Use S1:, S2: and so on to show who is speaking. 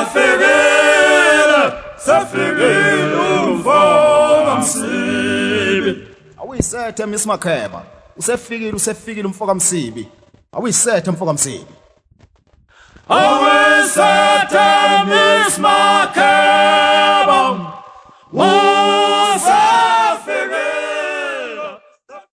S1: Safikile umfoka Msibi.
S2: Awuyisethe Miss Makheba. Usefikile umfoka Msibi. Awuyisethe umfoka Msibi.
S1: Awisethe Miss Makheba.